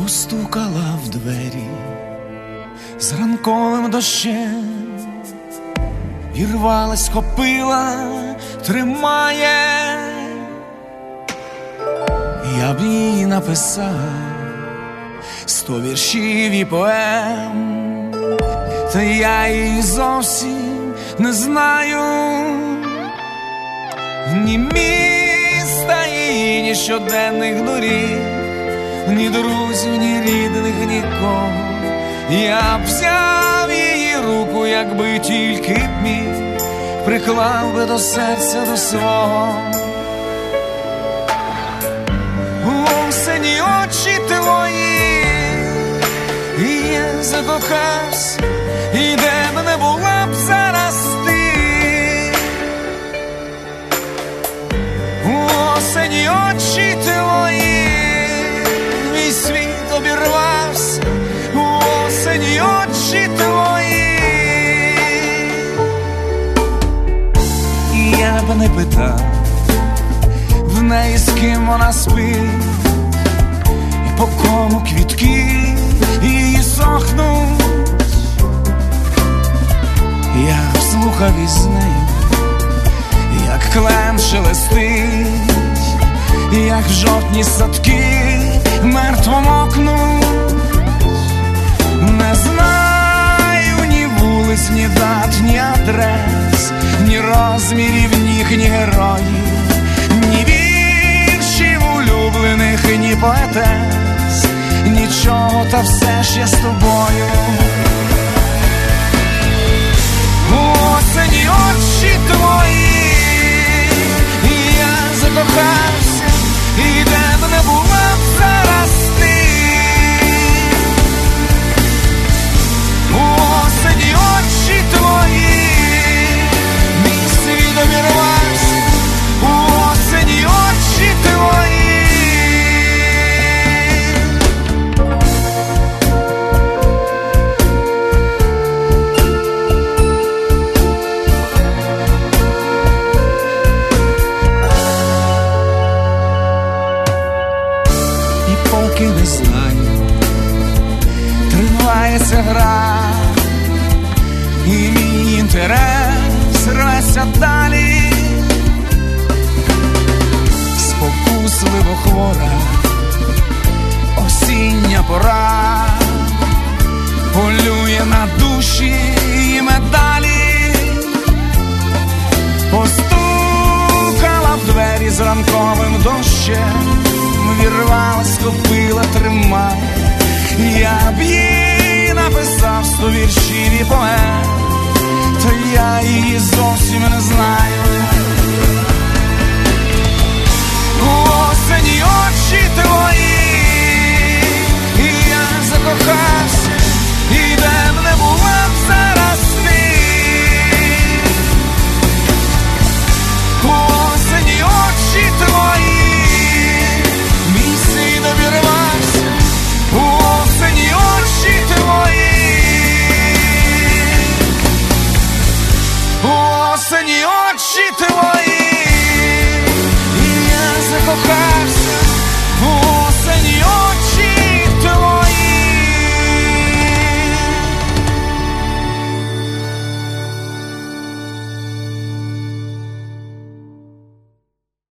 постукала в двері з ранковим дощем, вірвалась, копила, тримає. Я б їй написав 100 віршів і поем, та я її зовсім не знаю. Ні міста її, ні щоденних доріг, ні друзів, ні рідних, нікого. Я б взяв її руку, якби тільки б міг, приклав би до серця до свого. У сині очі твої, і я закохався, і де б не була б зараз ти. У сині очі твої, мій світ обірвався. У сині очі твої. І я б не питав в неї, з ким вона спить, і по кому квітки її сохнуть. Я б слухав із нею, як клен шелестить, як в жовтні садки мертво мокнуть. Не знаю ні вулиць, ні дат, ні адрес, ні розмірів ніг, ні героїв, ні віршів улюблених, ні поетес, нічого, та все ж я з тобою. Осені очі твої, і я закохався, і де б не була б зараз ти. Осені очі твої, мій світ обірвався. Осені очі твої. Поки не знаю, тривається гра, і мій інтерес рветься далі. Спокусливо хвора осіння пора полює на душі і медалі. Постукала в двері з ранковим дощем, вірвалась, копила, тримає. Я б їй написав 100 віршів і поем, та я її зовсім не знаю.